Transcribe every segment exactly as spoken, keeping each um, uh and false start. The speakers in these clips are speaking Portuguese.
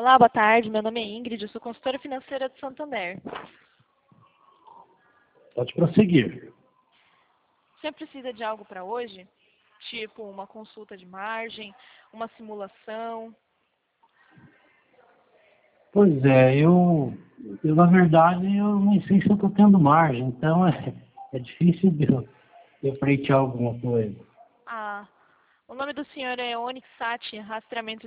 Olá, boa tarde. Meu nome é Ingrid, eu sou consultora financeira do Santander. Pode prosseguir. Você precisa de algo para hoje? Tipo uma consulta de margem, uma simulação? Pois é, eu, eu na verdade, eu nem sei se eu estou tendo margem, então é, é difícil de eu, de eu pleitear alguma coisa. Ah, o nome do senhor é Onyx Sati, rastreamento...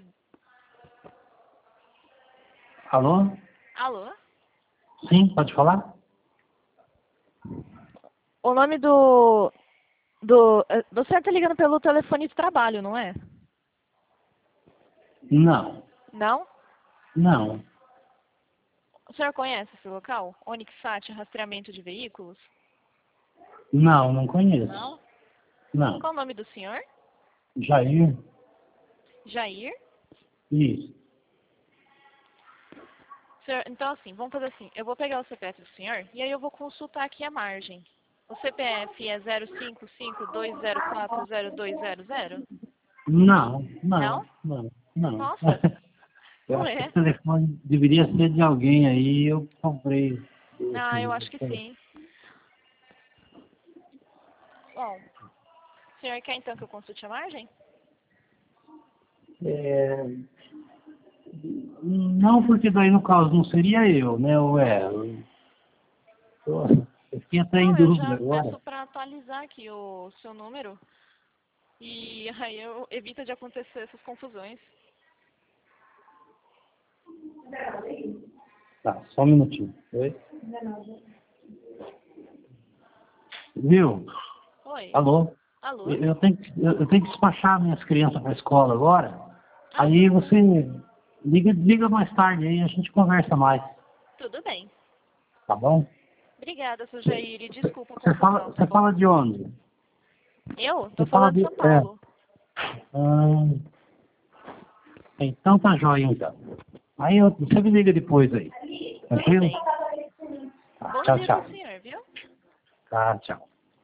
Alô? Alô? Sim, pode falar? O nome do... do eh, o senhor está ligando pelo telefone de trabalho, não é? Não, Não? não, O senhor conhece esse local? Onyx Sati, rastreamento de veículos? não, não conheço. Não? Não. Qual o nome do senhor? Jair? Jair? Isso. Senhor, então, assim, vamos fazer assim. Eu vou pegar o C P F do senhor e aí eu vou consultar aqui a margem. O C P F é zero cinco cinco dois zero quatro zero dois zero zero? Não, Não? não, não, não. Nossa, Eu não acho que é? o telefone deveria ser de alguém aí, eu comprei. Ah, eu Esse, acho que sim. Bom, o senhor quer então que eu consulte a margem? é, não, porque daí no caso não seria eu, né? Ué, eu, eu eu fiquei até em Não, eu dúvida já agora. peço para atualizar aqui o seu número e aí eu evito de acontecer essas confusões. Tá, só um minutinho. Oi? Viu? Oi. Alô? Alô? Eu eu tenho, que- eu eu tenho que despachar minhas crianças para a escola agora. Ah, Aí você liga, liga mais tarde aí, a gente conversa mais, tudo bem. tá bom? Obrigada, seu Jair, e desculpa a Você fala, confusão, tá você fala bom? de onde? Eu? Tô Você fala falando de de. São É. Paulo. Hum, então tá jóia então. Aí eu, você me liga depois aí. Tudo Tranquilo? bem. Tá, Bom tchau, dia pro tchau. senhor, viu? Tá, tchau.